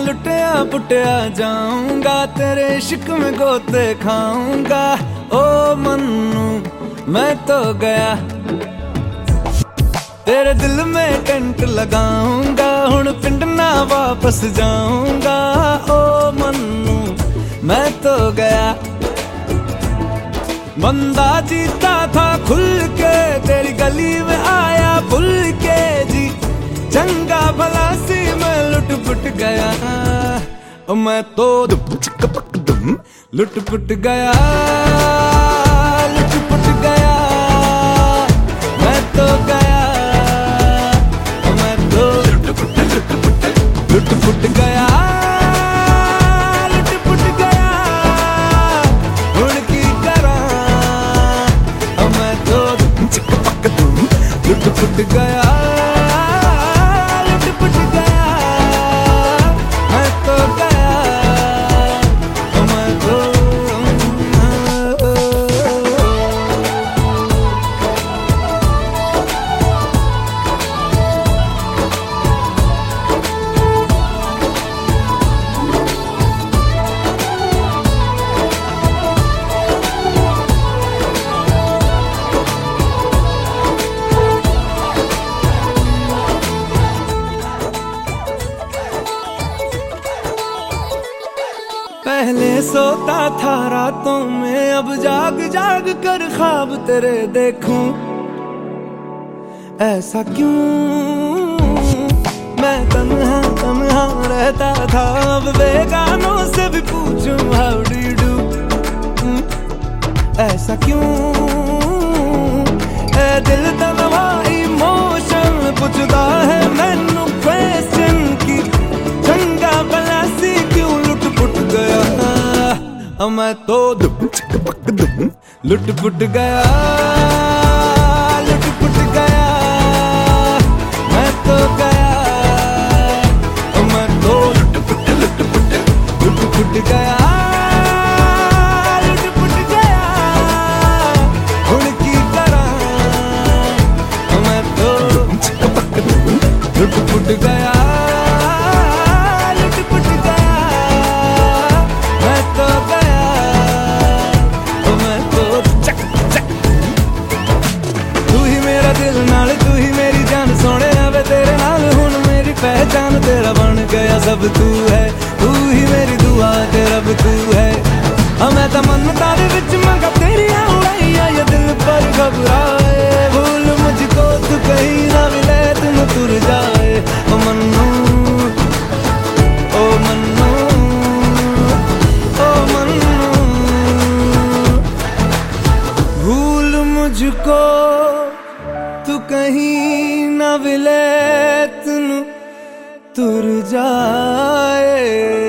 लुटिया पुटिया जाऊंगा, तेरे इश्क में गोते खाऊंगा। ओ मन्नू मैं तो गया, तेरे दिल में टेंट लगाऊंगा, हुण पिंड ना वापस जाऊंगा। ओ मन्नू मैं तो गया, बंदा जीता था खुल के, तेरी गली में आया भूल के जी। चंगा भला सी मैं लुट पुट गया, मैं तो लुट पुट गया, लुट पुट गया, मैं तो गया, मैं तो लुट पुट गया, लुट पुट गया। हुण की करा मैं तो लुट पुट गया, लुट पुट गया, मैं तो गया, मैं तो। पहले सोता था रातों में, अब जाग जाग कर ख्वाब तेरे देखूं। ऐसा क्यों मैं तन्हा तन्हा रहता था, अब बेगानों से भी पूछूं हाउ डू यू डू। ऐसा क्यों ए दिल तलवा इमोशन पूछता है मैनू क्वेश्चन की। चंगा भला सी क्यों लुट पुट गया, मैं तो लुट पुट गया, लुट पुट गया, मैं तो गया, मैं तो लुट पुट गया, लुट पुट गया। हुण की करा मैं तो लुट पुट गया, लुट पुट गया, मैं तो गया, मैं तो। तू ही मेरा दिल नाल, तू ही मेरी जान, सोने वे तेरे नाल हुण मेरी पहचान। तेरा बन गया सब तू है, तू ही मेरी दुआ ते रब तू है। मैं तो मन्नतां दे विच मंगा तेरियां उड़ाइयां, ये दिल पर घबराए। भूल मुझको तू कहीं ना मिले, तुम तुर जाए। ओ मन्नू, ओ मन्नू, ओ मन्नू, भूल मुझको तू कहीं ना मिले, तुम तुर जाए।